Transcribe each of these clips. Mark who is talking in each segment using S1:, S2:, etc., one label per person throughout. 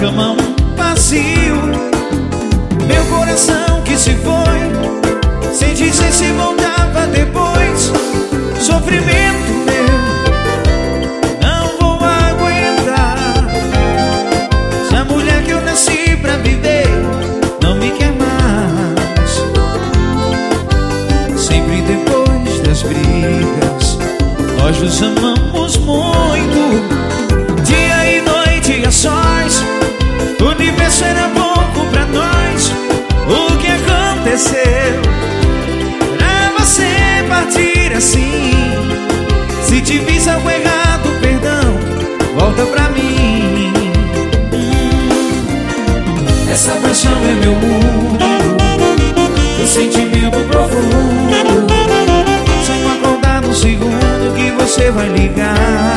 S1: cama um vazio. Meu coração que se foi, sem dizer se voltava depois. Sofrimento meu, não vou aguentar. Se a mulher que eu nasci pra viver não me quer mais. Sempre depois das brigas, nós nos amamos muito. Dia e noite a sós, o universo era pouco pra nós. O que aconteceu pra você partir assim? Se te fiz algo errado, perdão, volta pra mim. Essa paixão é meu mundo, o sentimento profundo. Sonho acordar no segundo que você vai ligar.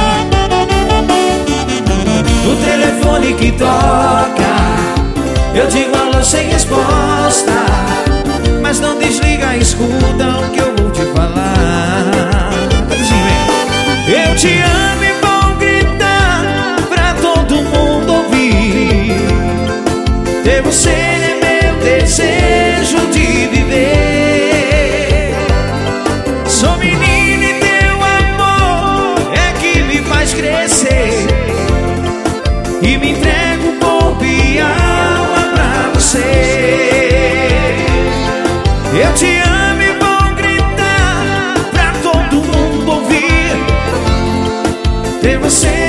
S1: No telefone que toca, eu digo alô sem resposta, mas não desliga, escuta o que eu vou te falar. Eu te amo e vou gritar pra todo mundo ouvir. Ter você é meu desejo de viver. Sou menino e teu amor é que me faz crescer, e me entrego corpo e alma pra você. Eu te amo e vou gritar pra todo mundo ouvir. Ter você